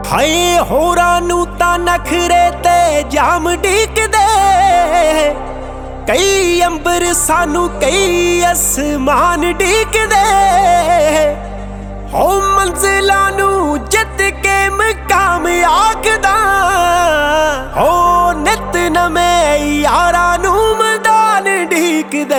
ਹਾਏ ਹੋਰਾਂ ਨੂੰ ਤਾਂ ਨਖਰੇ ਤੇ ਜਾਮ ਢੀਕਦੇ, ਕਈ ਅੰਬਰ ਸਾਨੂੰ ਕਈ ਅਸਮਾਨ ਢੀਕਦੇ। ਹੋ ਮੰਜ਼ਿਲਾਂ ਨੂੰ ਜਿੱਤ ਕੇ ਮਕਾਮ ਆਖਦਾ, ਹੋ ਨਿਤ ਨਵੇਂ ਯਾਰਾਂ ਨੂੰ ਮੈਦਾਨ ਢੀਕਦੇ।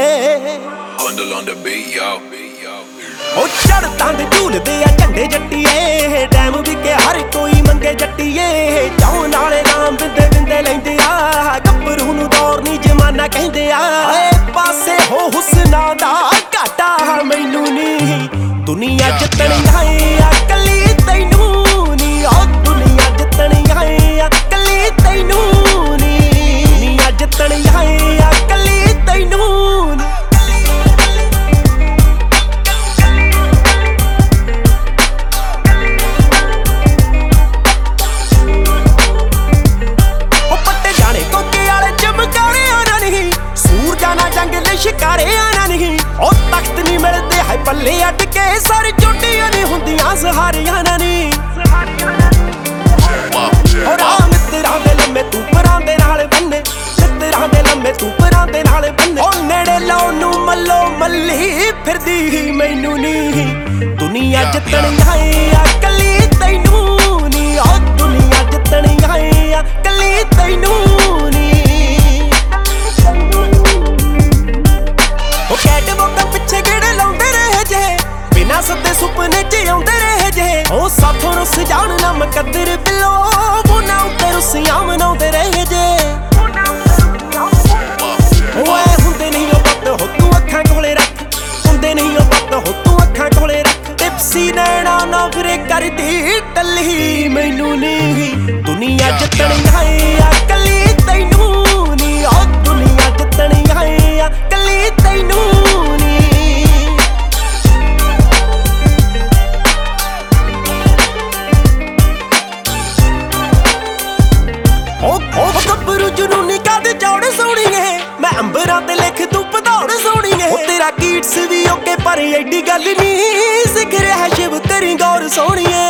ਉਹ ਚੜ੍ਹਤਾਂ ਦੇ ਝੂਲਦੇ ਆ ਝੰਡੇ ਜੱਟੀਏ, ਟਾਈਮ ਵੀ ਕੇ ਹਰ ਕੋਈ ਮੰਗੇ ਜੱਟੀਏ। ਚਾਉ ਨਾਲੇ ਨਾਮ ਬਿੰਦੇ ਬਿੰਦੇ ਲੈਂਦੇ ਆ, ਗੱਭਰੂ ਨੂੰ ਦੌਰ ਨੀ ਜਮਾਨਾ ਕਹਿੰਦੇ ਆ। ਏ ਪਾਸੇ ਹੋ ਹੁਸਨਾ ਦਾ ਘਾਟਾ ਮੈਨੂੰ ਨੀ, ਦੁਨੀਆ ਜਿੱਤਣੀ ਹੈ ਕੱਲੀ ਤੈਨੂੰ ਨੀ। ਉਹ ਦੁਨੀਆ ਜਿੱਤਣੀ ਹੈ ਕੱਲੀ ਤੈਨੂੰ ਨੀ, ਦੁਨੀਆ ਜਿੱਤਣੀ ਹੈ ਕੱਲੀ ਤੈਨੂੰ ਨੀ। ਸ਼ਿਕਾਰਿਆਂ ਨਾ ਨਹੀਂ ਉਹ ਤਖਤ ਨਹੀਂ ਮਿਲਦੇ, ਹਾਏ ਪੱਲੇ ਅੱਡ ਕੇ ਸਾਰੀ ਚੋਟੀਆਂ ਨਹੀਂ ਹੁੰਦੀਆਂ ਸਹਾਰਿਆਂ ਨਾ ਨਹੀਂ। ਹੋ ਰਾਹ ਮਿੱਤਰਾਂ ਦੇ ਲੰਮੇ ਤੂੰ ਪਰਾਂ ਦੇ ਨਾਲ ਬੰਨੇ, ਮਿੱਤਰਾਂ ਦੇ ਲੰਮੇ ਤੂੰ ਪਰਾਂ ਦੇ ਨਾਲ ਬੰਨੇ। ਉਹ ਨੇੜੇ ਲਾਉਣ ਨੂੰ ਮੱਲੋ ਮੱਲੀ ਫਿਰਦੀ ਮੈਨੂੰ ਨਹੀਂ, ਦੁਨੀਆ ਜਿੱਤਣੀ ਹੈ ਕੱਲੀ ਤੈਨੂੰ ਨੀ। ਉਹ ਦੁਨੀਆ ਜਿੱਤਣੀ ਹੈ ਕੱਲੀ ਤੈਨੂੰ ਨੀ। ਪਿੱਛੇ ਗੇੜੇ ਲਾਉਂਦੇ ਰਹੇ ਜੇ, ਬਿਨਾਂ ਸੱਦੇ ਸੁਪਨੇ ਚ ਆਉਂਦੇ ਰਹੇ ਜੇ। ਉਹ ਸਾਥੋਂ ਰੁੱਸ ਜਾਣ ਨਾ ਮੁਕੱਦਰ ਬਿੱਲੋ, ਉਹਨਾਂ ਉੱਤੇ ਰੁੱਸੀਆਂ ਮਨਾਉਂਦੇ ਰਹੇ ਜੇ। ਓਏ ਹੁੰਦੇ ਨਹੀਂ ਉਹ ਬੱਤ ਹੋ ਤੂੰ ਅੱਖਾਂ ਕੋਲੇ ਰੱਖ, ਹੁੰਦੇ ਨਹੀਂ ਉਹ ਬੱਤ ਹੋ ਤੂੰ ਅੱਖਾਂ ਕੋਲੇ ਰੱਖ। ਟਿਪਸੀ ਨੈਣਾ ਨਾ ਫਿਰੇ ਕਰਦੀ ਟੱਲੀ ਮੈਨੂੰ ਨੀ, ਦੁਨੀਆ ਜਿੱਤਣੀ ਹੈ ਕੱਲੀ ਤੈਨੂੰ ਨੀ। ਉਹ ਦੁਨੀਆ ਜਿੱਤਣੀ ਹੈ ਕੱਲੀ ਤੈਨੂੰ ਨੀ। ਉਹ ਗੱਭਰੂ ਜਨੂਨੀ ਕਾਦੇ ਚੌੜੇ ਸੋਹਣੀਏ, ਮੈਂ ਅੰਬਰਾਂ ਤੇ ਲਿਖ ਤੂੰ ਭਦੌੜ ਸੋਹਣੀਏ। ਉਹ ਤੇਰਾ ਕੀਟਸ ਵੀ ਓਕੇ ਪਰ ਐਡੀ ਗੱਲ ਨੀ, ਸਿੱਖ ਰਿਹਾ ਸ਼ਿਵ ਤੇਰੀ ਗੌਰ ਸੋਹਣੀਏ।